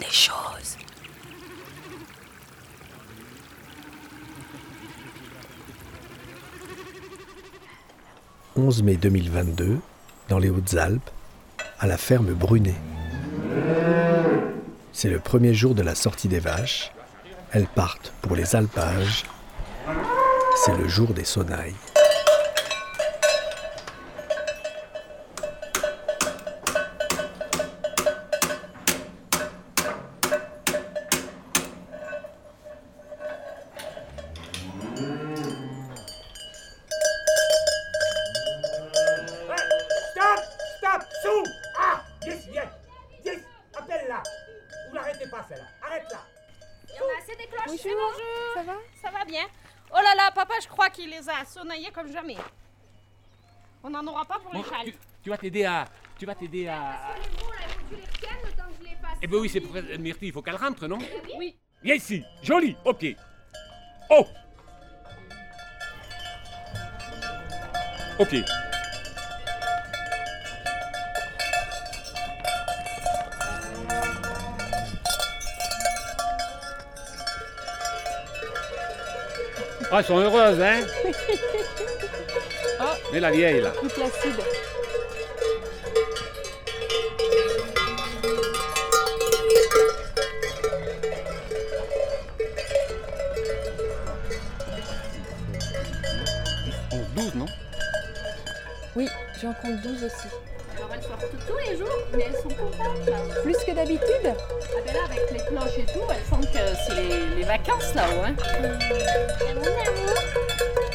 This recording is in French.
les choses. « 11 mai 2022, dans les Hautes-Alpes, à la ferme Brunet. C'est le premier jour de la sortie des vaches. Elles partent pour les alpages. C'est le jour des sonnailles. Stop, sous. Ah, 10, appelle-la. Vous l'arrêtez pas, celle-là. Arrête-la. Il y en a assez des cloches. Bonjour. C'est bonjour. Ça va? Ça va bien. Oh là là, papa, je crois qu'il les a sonnaillés comme jamais. On n'en aura pas pour les châles. Tu vas t'aider à... Parce que les bons, là, il faut que tu les retiennes le temps que je les fasse. Eh ben oui, c'est pour Myrtille, il faut qu'elle rentre, non? Oui. Viens ici, joli, ok. Oh. Ok. Ah, elles sont heureuses, hein? Oh. Mais la vieille, là. Plus placide. On 12, non? Oui, j'en compte 12 aussi. Alors elles sortent tous les jours, mais elles sont contentes là. Plus que d'habitude? Ah ben là, avec les cloches et tout, elles sentent que c'est les vacances là-haut, hein. Mon amour.